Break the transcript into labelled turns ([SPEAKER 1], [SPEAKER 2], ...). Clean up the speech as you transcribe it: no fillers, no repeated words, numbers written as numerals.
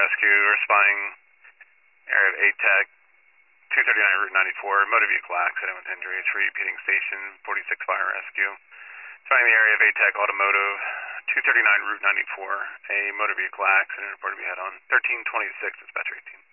[SPEAKER 1] Rescue. We're spying area of ATEC, 239 Route 94, motor vehicle accident with injuries for repeating station 46 Fire Rescue. Spying the area of ATEC Automotive, 239 Route 94, a motor vehicle accident reported to be had on 1326 dispatcher 18.